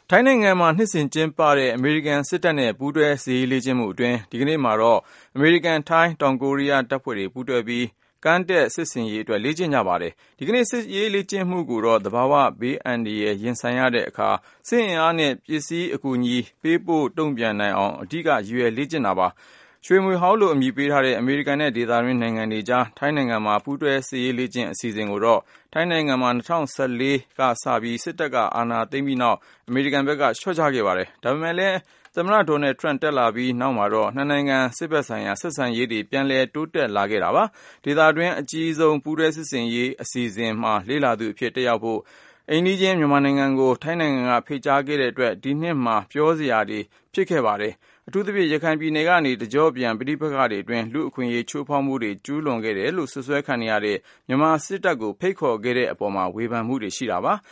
ထိုင်းနိုင်ငံမှာနှစ်စဉ်ကျင်းပတဲ့အမေရိကန်စစ်တပ်နဲ့ပူးတွဲစစ်ရေးလေ့ကျင့်မှုအတွင်းဒီကနေ့မှာတော့အမေရိကန်ထိုင်းတောင်ကိုရီးယားတပ်ဖွဲ့တွေပူးတွဲပြီးကမ်းတက်စစ်ဆင်ရေးအတွက်လေ့ကျင့်ကြပါတယ်ဒီကနေ့စစ်ရေးလေ့ကျင့်မှုကိုတော့သဘာဝဘေးအန္တရာယ်ရင်ဆိုင်ရတဲ့အခါစစ်အင်အားနဲ့ပစ္စည်းအကူအညီပေးပို့တုံ့ပြန်နိုင်အောင်အဓိကရည်ရွယ်လေ့ကျင့်တာပါရွှေမြွေဟောင်းလို့အမည်ပေးထားတဲ့အမေရိကန်နဲ့ဒေသတွင်းနိုင်ငံတွေကြားထိုင်းနိုင်ငံမှာပူးတွဲစစ်ရေးလေ့ကျင့်အစီအစဉ်ကိုတော့ထိုင်းနိုင်ငံမှာ2014ကစပြီးစစ်တပ်ကအာဏာသိမ်းပြီးနောက်အမေရိကန်ဘက်ကလျှော့ချခဲ့ပါတယ်ဒါပေမဲ့လည်းသမ္မတဒေါ်နယ်ထရန့်တက်လာပြီးနောက်မှာတော့နှစ်နိုင်ငံစစ်ဘက်ဆိုင်ရာဆက်ဆံရေးတွေပြန်လည်တိုးတက်လာခဲ့တာပါဒေသတွင်းအကြီးဆုံးပူးတွဲစစ်ဆင်ရေးအစီအစဉ်မှာလေ့လာသူအဖြစ်တက်ရောက်ဖို့အိမ်နီးချင်းမြန်မာနိုင်ငံကိုထိုင်းနိုင်ငံကဖိတ်ကြားခဲ့တဲ့အတွက်ဒီနှစ်မှာပြောစရာတွေဖြစ်ခဲ့ပါတယ်အထူးသဖြင့်ရခိုင်ပြည်နယ်ကနေတကြော့ပြန်ပဋိပက္ခတွေအတွင်းလူ့အခွင့်အရေးချိုးဖောက်မှုတွေကျူးလွန်ခဲ့တယ်လို့ဆွဆွဲခံနေရတဲ့မြန်မာစစ်တပ်ကိုဖိတ်ခေါ်ခဲ့တဲ့အပေါ်ဝေဖန်မှုတွေရှိတာပါ